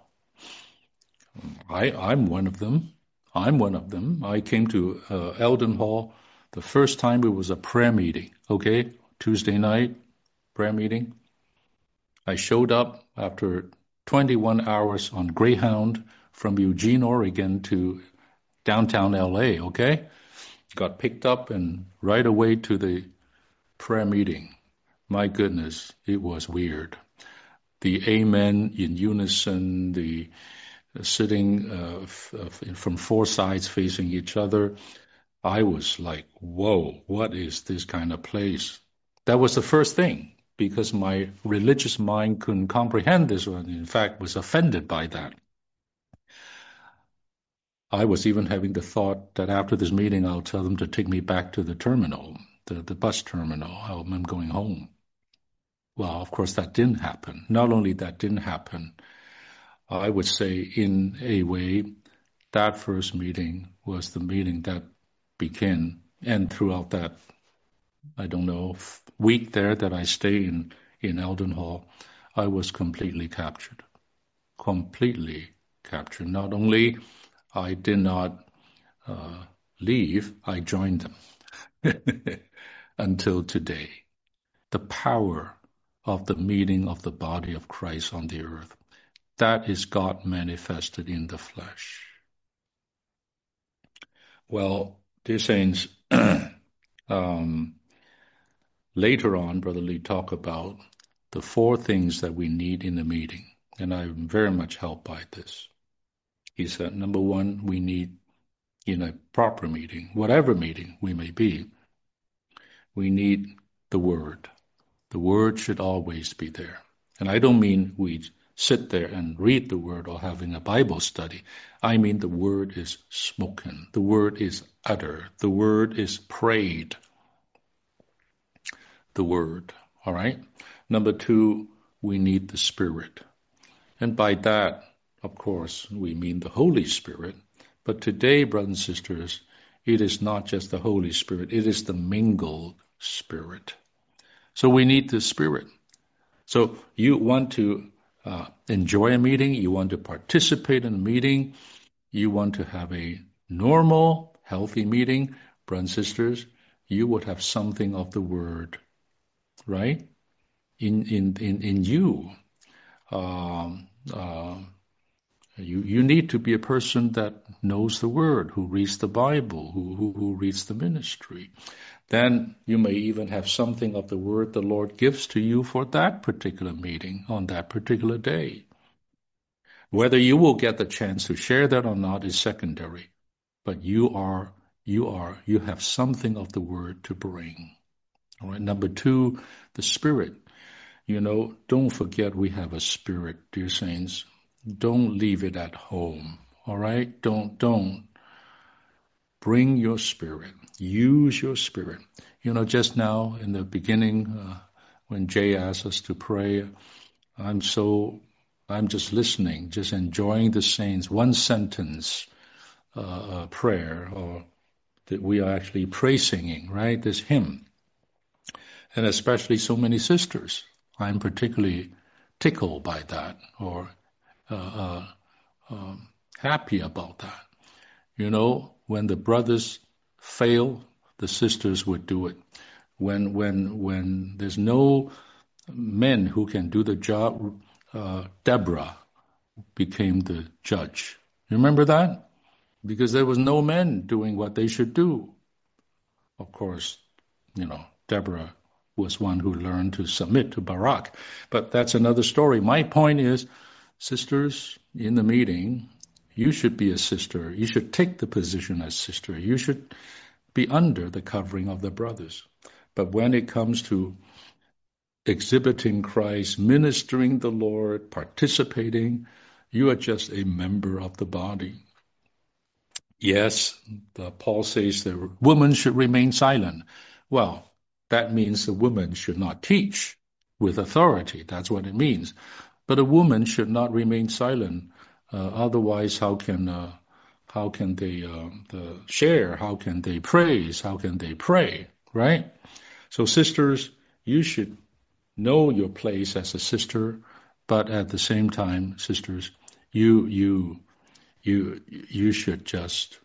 Speaker 1: I, I'm one of them. I'm one of them. I came to uh, Eldon Hall. The first time it was a prayer meeting, okay? Tuesday night, prayer meeting. I showed up after twenty-one hours on Greyhound from Eugene, Oregon to downtown L A, okay? Got picked up and right away to the prayer meeting. My goodness, it was weird. The amen in unison, the sitting uh, f- f- from four sides facing each other. I was like, whoa, what is this kind of place? That was the first thing, because my religious mind couldn't comprehend this one. In fact, was offended by that. I was even having the thought that after this meeting, I'll tell them to take me back to the terminal, the, the bus terminal. I'm going home. Well, of course, that didn't happen. Not only that didn't happen, I would say in a way, that first meeting was the meeting that began, and throughout that, I don't know, week there that I stayed in, in Eldon Hall, I was completely captured. Completely captured. Not only I did not uh, leave, I joined them until today. The power of the meeting of the body of Christ on the earth, that is God manifested in the flesh. Well, dear saints, um, later on, Brother Lee talked about the four things that we need in a meeting, and I'm very much helped by this. He said, number one, we need, in a proper meeting, whatever meeting we may be, we need the Word. The Word should always be there. And I don't mean we sit there and read the Word or having a Bible study. I mean the Word is spoken. The Word is uttered. The Word is prayed. The Word, all right? Number two, we need the Spirit. And by that, of course, we mean the Holy Spirit. But today, brothers and sisters, it is not just the Holy Spirit. It is the mingled Spirit. So we need the Spirit. So you want to uh, enjoy a meeting, you want to participate in a meeting, you want to have a normal, healthy meeting, brothers and sisters, you would have something of the Word, right? In in in, in you. Um, uh, you you need to be a person that knows the Word, who reads the Bible, who, who, who reads the ministry. Then you may even have something of the Word the Lord gives to you for that particular meeting on that particular day. Whether you will get the chance to share that or not is secondary, but you are you are you have something of the Word to bring. All right. Number two, the Spirit. You know, don't forget we have a spirit, dear saints. Don't leave it at home. All right? Don't, don't. Bring your spirit. Use your spirit. You know, just now in the beginning, uh, when Jay asked us to pray, I'm so, I'm just listening, just enjoying the saints. One sentence uh, uh, prayer, or that we are actually praise singing, right? This hymn. And especially so many sisters. I'm particularly tickled by that, or uh, uh, um, happy about that. You know, when the brothers fail, the sisters would do it. When when when there's no men who can do the job, uh, Deborah became the judge. You remember that? Because there was no men doing what they should do. Of course, you know, Deborah was one who learned to submit to Barak. But that's another story. My point is, sisters, in the meeting, you should be a sister. You should take the position as sister. You should be under the covering of the brothers. But when it comes to exhibiting Christ, ministering the Lord, participating, you are just a member of the body. Yes, the, Paul says the woman should remain silent. Well, that means the woman should not teach with authority. That's what it means. But a woman should not remain silent Uh, otherwise, how can uh, how can they uh, the share? How can they praise? How can they pray? Right? So, sisters, you should know your place as a sister, but at the same time, sisters, you you you you should just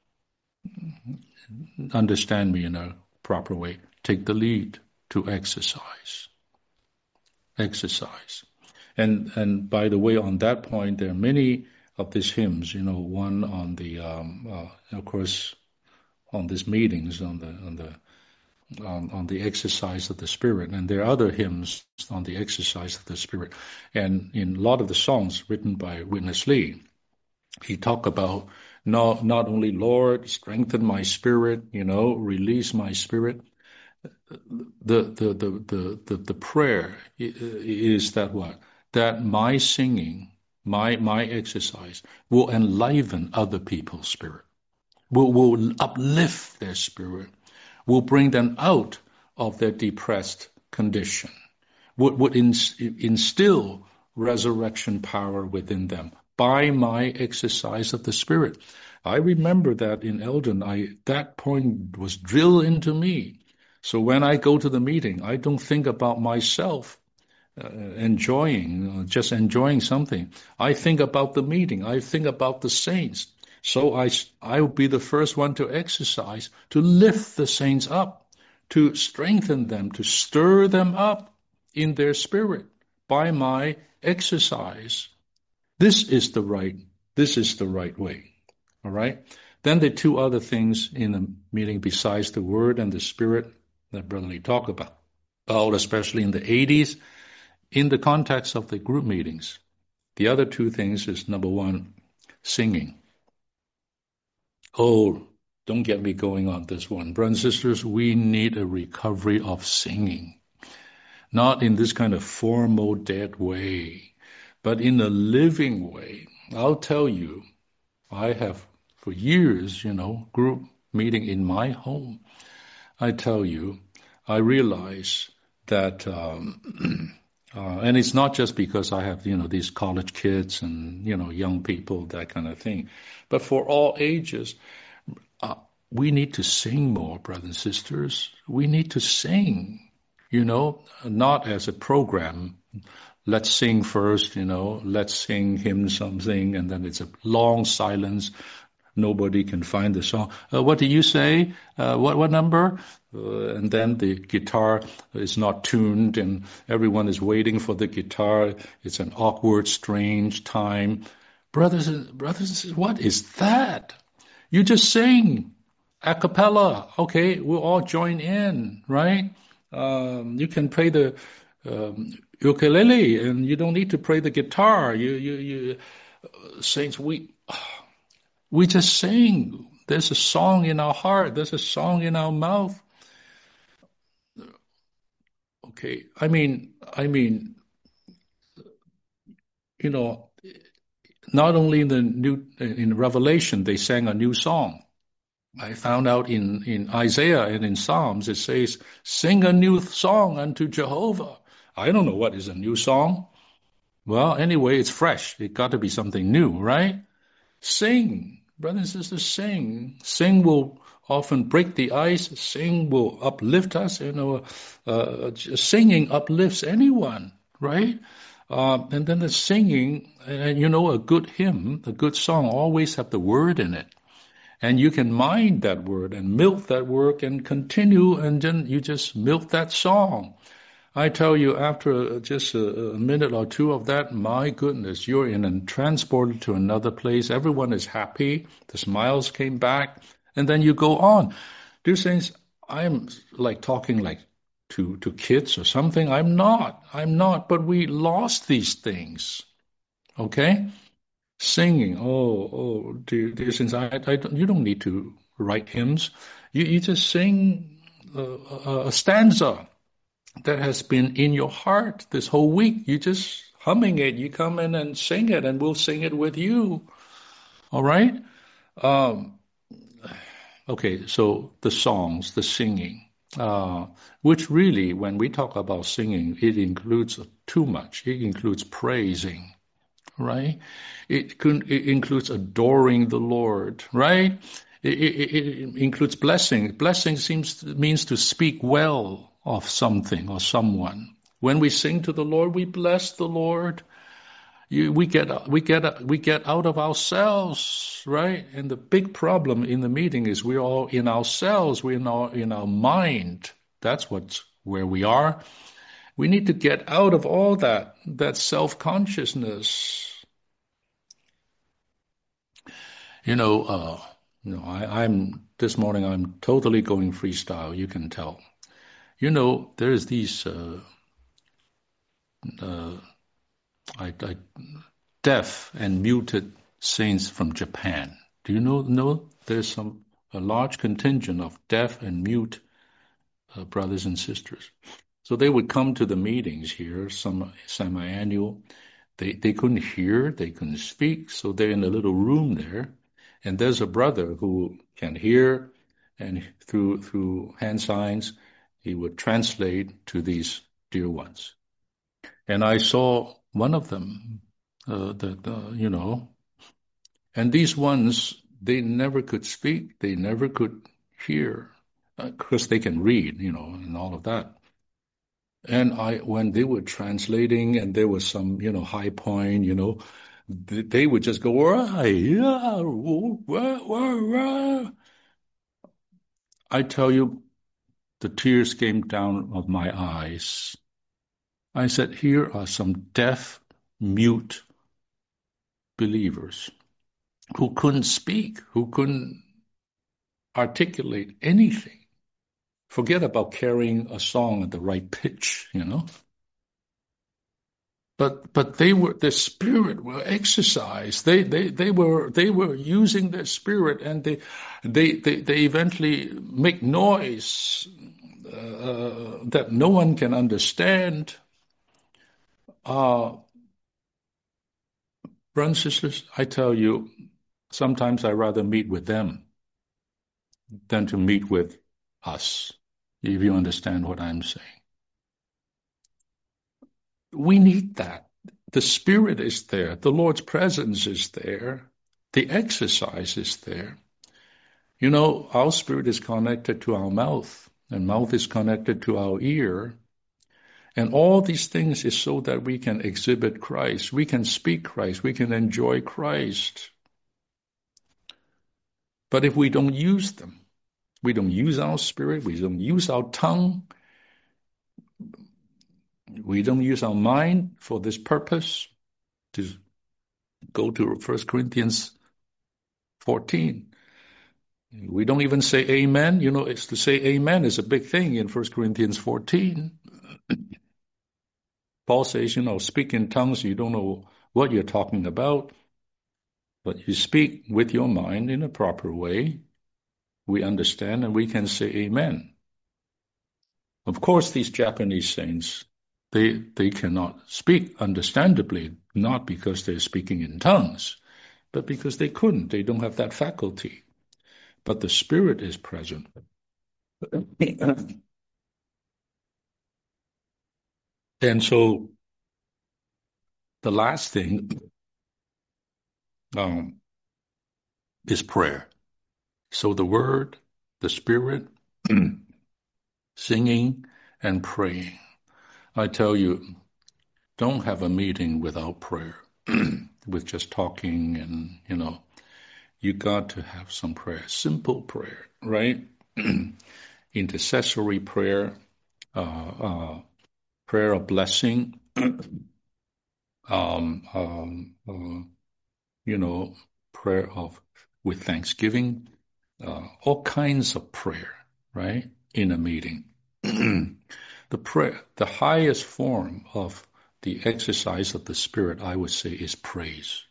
Speaker 1: understand me in a proper way. Take the lead to exercise. Exercise. And and by the way, on that point, there are many of these hymns. You know, one on the, um, uh, of course, on these meetings, on the on the on, on the exercise of the Spirit, and there are other hymns on the exercise of the Spirit. And in a lot of the songs written by Witness Lee, he talked about not not only Lord, strengthen my spirit, you know, release my spirit. The the the the the, the prayer is that what? That my singing, my my exercise will enliven other people's spirit, will will uplift their spirit, will bring them out of their depressed condition, would would instill resurrection power within them by my exercise of the Spirit. I remember that in Eldon, I that point was drilled into me. So when I go to the meeting, I don't think about myself uh, enjoying, uh, just enjoying something. I think about the meeting. I think about the saints. So I, I will be the first one to exercise, to lift the saints up, to strengthen them, to stir them up in their spirit by my exercise. This is the right, this is the right way. All right? Then the two other things in the meeting besides the word and the spirit that Brother Lee talked about, about, especially in the eighties, in the context of the group meetings. The other two things is, number one, singing. Oh, don't get me going on this one. Brothers and sisters, we need a recovery of singing. Not in this kind of formal, dead way, but in a living way. I'll tell you, I have for years, you know, group meeting in my home. I tell you, I realize that, um, uh, and it's not just because I have, you know, these college kids and, you know, young people, that kind of thing, but for all ages, uh, we need to sing more, brothers and sisters. We need to sing, you know, not as a program. Let's sing first, you know, let's sing hymn something, and then it's a long silence. Nobody can find the song. Uh, what do you say? Uh, what what number? Uh, and then the guitar is not tuned, and everyone is waiting for the guitar. It's an awkward, strange time. Brothers and brothers and sisters, what is that? You just sing a cappella. Okay, we'll all join in, right? Um, you can play the um, ukulele, and you don't need to play the guitar. You you you uh, saints, we. We just sing. There's a song in our heart. There's a song in our mouth. Okay, I mean, I mean, you know, not only in the new in Revelation they sang a new song. I found out in in Isaiah and in Psalms it says, "Sing a new song unto Jehovah." I don't know what is a new song. Well, anyway, it's fresh. It got to be something new, right? Sing. Brothers and sisters, sing. Sing will often break the ice. Sing will uplift us. You know, uh, singing uplifts anyone, right? Uh, and then the singing, and you know, a good hymn, a good song always have the word in it. And you can mind that word and milk that word and continue, and then you just milk that song. I tell you, after just a, a minute or two of that, my goodness, you're in and transported to another place. Everyone is happy. The smiles came back. And then you go on. Dear saints, I'm like talking like to, to kids or something. I'm not. I'm not. But we lost these things. Okay? Singing. Oh, oh, dear, dear saints, I, I don't, you don't need to write hymns. You, you just sing a, a, a stanza that has been in your heart this whole week. You just humming it. You come in and sing it, and we'll sing it with you. All right? Um, okay, so the songs, the singing, uh, which really, when we talk about singing, it includes too much. It includes praising. right? It, can, it includes adoring the Lord, right? It, it, it includes blessing. Blessing seems means to speak well of something or someone. When we sing to the Lord, we bless the Lord. You, we get we get we get out of ourselves, right? And the big problem in the meeting is we're all in ourselves. We're in our in our mind. That's what's where we are. We need to get out of all that that self-consciousness. You know, uh, you know, I, I'm this morning. I'm totally going freestyle. You can tell. You know, there's these uh, uh, I, I, deaf and muted saints from Japan. Do you know? Know there's some a large contingent of deaf and mute uh, brothers and sisters. So they would come to the meetings here, some semi-annual. They they couldn't hear, they couldn't speak, so they're in a little room there. And there's a brother who can hear, and through through hand signs, he would translate to these dear ones. And I saw one of them, uh, that uh, you know, and these ones they never could speak, they never could hear, because uh, they can read, you know, and all of that. And I, when they were translating, and there was some, you know, high point, you know, they would just go, I tell you, the tears came down of my eyes. I said, here are some deaf, mute believers who couldn't speak, who couldn't articulate anything. Forget about carrying a song at the right pitch, you know. But but they were the spirit were exercised. They they they were they were using their spirit, and they they they, they eventually make noise uh, that no one can understand. Uh, brothers and sisters, I tell you, sometimes I rather meet with them than to meet with us. If you understand what I'm saying, we need that. The Spirit is there. The Lord's presence is there. The exercise is there. You know, our spirit is connected to our mouth, and mouth is connected to our ear. And all these things is so that we can exhibit Christ. We can speak Christ. We can enjoy Christ. But if we don't use them, we don't use our spirit, we don't use our tongue, we don't use our mind for this purpose, to go to First Corinthians fourteen. We don't even say amen. You know, it's to say amen is a big thing in First Corinthians fourteen. Paul says, you know, speak in tongues, you don't know what you're talking about, but you speak with your mind in a proper way. We understand, and we can say amen. Of course, these Japanese saints, they they cannot speak understandably, not because they're speaking in tongues, but because they couldn't. They don't have that faculty. But the Spirit is present. And so the last thing um, is prayer. So the Word, the Spirit, singing and praying. I tell you, don't have a meeting without prayer, with just talking and, you know, you got to have some prayer, simple prayer, right? Intercessory prayer, uh, uh, prayer of blessing, um, um, uh, you know, prayer of with thanksgiving, uh, all kinds of prayer, right? In a meeting. The prayer, the highest form of the exercise of the Spirit, I would say, is praise,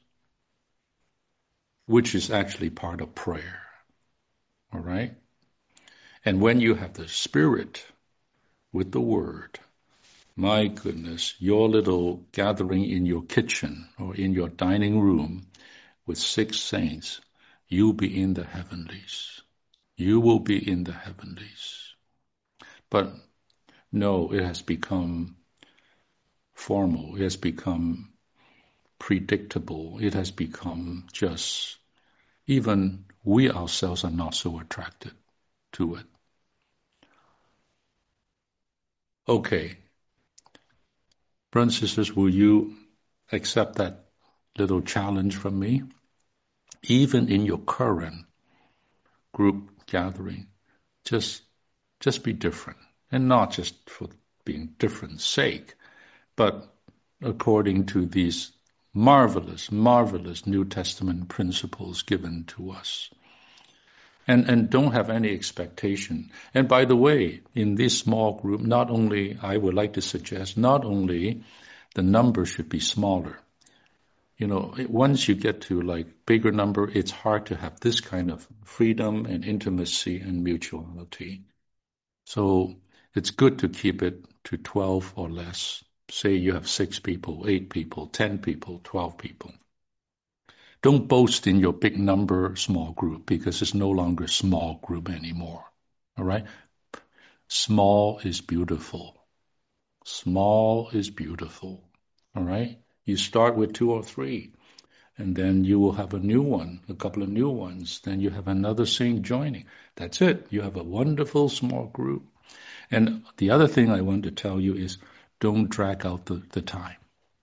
Speaker 1: which is actually part of prayer. All right? And when you have the Spirit with the Word, my goodness, your little gathering in your kitchen or in your dining room with six saints, you'll be in the heavenlies. You will be in the heavenlies. But no, it has become formal. It has become predictable. It has become just, even we ourselves are not so attracted to it. Okay. Brothers and sisters, will you accept that little challenge from me? Even in your current group gathering, just just be different. And not just for being different sake, but according to these marvelous, marvelous New Testament principles given to us. And and don't have any expectation. And by the way, in this small group, not only, I would like to suggest, not only the number should be smaller. You know, once you get to like bigger number, it's hard to have this kind of freedom and intimacy and mutuality. So it's good to keep it to twelve or less. Say you have six people, eight people, ten people, twelve people. Don't boast in your big number small group, because it's no longer small group anymore. All right? Small is beautiful. Small is beautiful. All right? You start with two or three, and then you will have a new one, a couple of new ones. Then you have another saint joining. That's it. You have a wonderful small group. And the other thing I want to tell you is, don't drag out the, the time.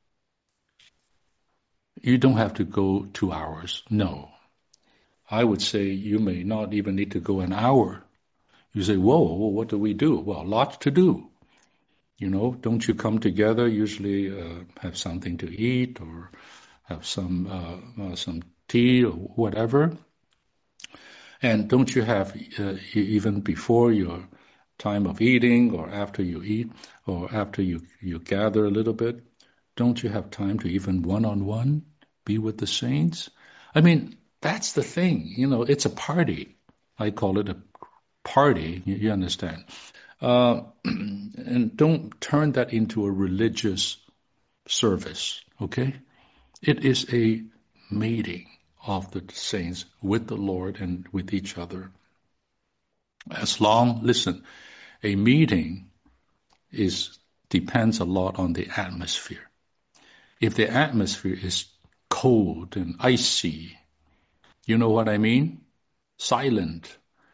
Speaker 1: You don't have to go two hours. No. I would say you may not even need to go an hour. You say, whoa, what do we do? Well, lots to do. You know, don't you come together, usually uh, have something to eat or have some uh, uh, some tea or whatever. And don't you have, uh, even before your time of eating or after you eat or after you, you gather a little bit, don't you have time to even one-on-one be with the saints? I mean, that's the thing. You know, it's a party. I call it a party. You, you understand? Uh, and don't turn that into a religious service, okay? It is a meeting of the saints with the Lord and with each other. As long, listen, a meeting is depends a lot on the atmosphere. If the atmosphere is cold and icy, you know what I mean? Silent.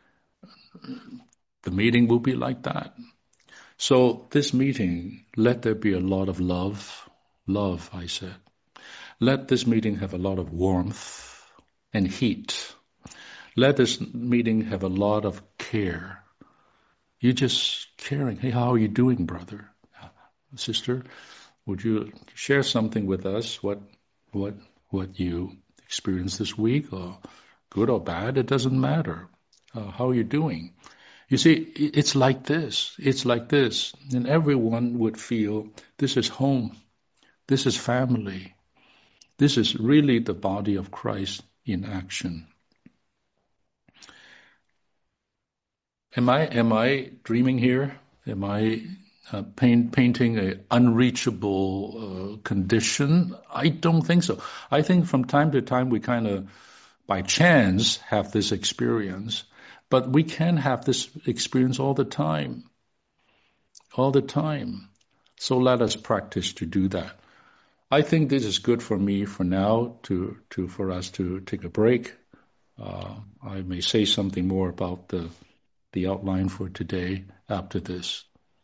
Speaker 1: The meeting will be like that. So this meeting, let there be a lot of love. Love, I said. Let this meeting have a lot of warmth and heat. Let this meeting have a lot of care. You're just caring. Hey, how are you doing, brother? Sister, would you share something with us? What what what you experienced this week, or good or bad? It doesn't matter. Uh, how are you doing? You see, it's like this. It's like this. And everyone would feel this is home. This is family. This is really the body of Christ in action. Am I am I dreaming here? Am I uh, paint, painting an unreachable uh, condition? I don't think so. I think from time to time we kind of, by chance, have this experience. But we can have this experience all the time. All the time. So let us practice to do that. I think this is good for me for now, to, to for us to take a break. Uh, I may say something more about the, the outline for today after this.